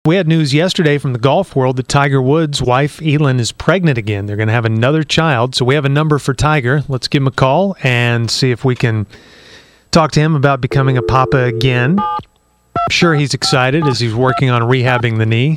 We had news yesterday from the golf world that Tiger Woods' wife, Elin, is pregnant again. They're going to have another child. So we have a number for Tiger. Let's give him a call and see if we can talk to him about becoming a papa again. I'm sure he's excited as he's working on rehabbing the knee.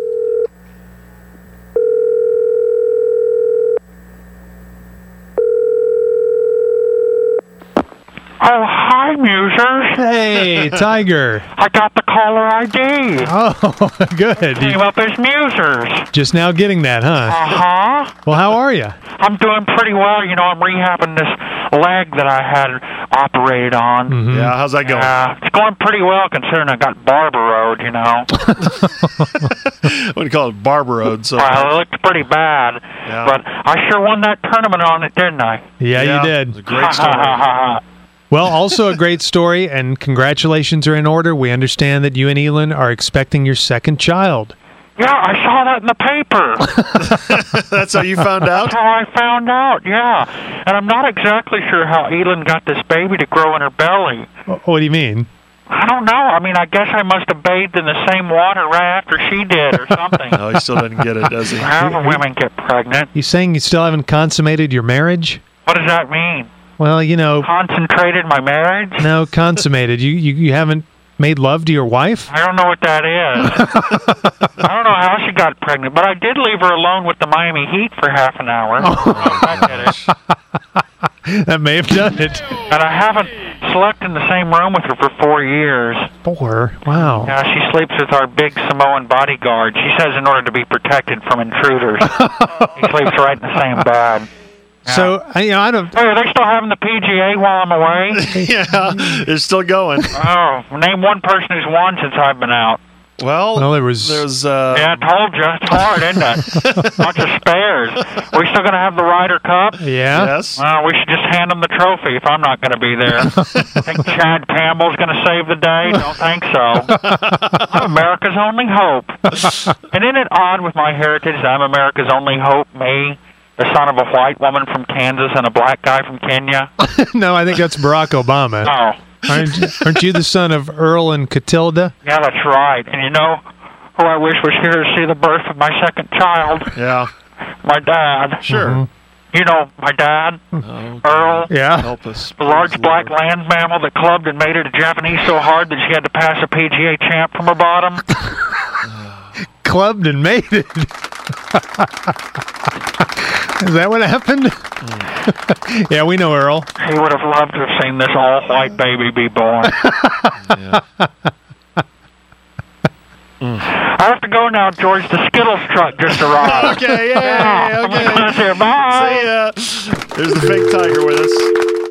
Oh, hi, Musers. Hey, Tiger. I got the caller ID. Oh, good. Came up as Musers. Just now getting that, huh? Uh-huh. Well, how are you? I'm doing pretty well. You know, I'm rehabbing this leg that I had operated on. Mm-hmm. Yeah, how's that going? It's going pretty well considering I got Barber Road, you know. What do you call it? Barber Road. So Well, it looked pretty bad. Yeah. But I sure won that tournament on it, didn't I? Yeah, you It did. was a great story. Well, also a great story, and congratulations are in order. We understand that you and Elin are expecting your second child. Yeah, I saw that in the paper. That's how you found out? That's how I found out, yeah. And I'm not exactly sure how Elin got this baby to grow in her belly. What do you mean? I don't know. I mean, I guess I must have bathed in the same water right after she did or something. No, he still doesn't get it, does he? However women get pregnant. You saying you still haven't consummated your marriage? What does that mean? Well, you know, Concentrated my marriage? no, consummated. You haven't made love to your wife? I don't know what that is. I don't know how she got pregnant, but I did leave her alone with the Miami Heat for half an hour. That did it. That may have done it. And I haven't slept in the same room with her for 4 years. 4? Wow. Yeah, she sleeps with our big Samoan bodyguard. She says in order to be protected from intruders. He sleeps right in the same bed. So, I don't... Hey, are they still having the PGA while I'm away? Yeah, it's still going. Oh, name one person who's won since I've been out. Well, there was... Yeah, I told you. It's hard, isn't it? Bunch of spares. Are we still going to have the Ryder Cup? Yeah? Yes. We should just hand them the trophy if I'm not going to be there. Think Chad Campbell's going to save the day? Don't think so. I'm America's only hope. And isn't it odd with my heritage that I'm America's only hope, me? The son of a white woman from Kansas and a black guy from Kenya? No, I think that's Barack Obama. Oh. Aren't you the son of Earl and Catilda? Yeah, that's right. And you know who I wish was here to see the birth of my second child? Yeah. My dad. Sure. Mm-hmm. You know my dad, Earl. Yeah. Help us. The large black land mammal that clubbed and made her to Japanese so hard that she had to pass a PGA champ from her bottom. Clubbed and made it. Is that what happened? Yeah, we know Earl. He would have loved to have seen this all-white baby be born. Yeah. I have to go now, George. The Skittles truck just arrived. Okay, yeah, I'm okay. gonna close here. Bye. See ya. There's the fake Tiger with us.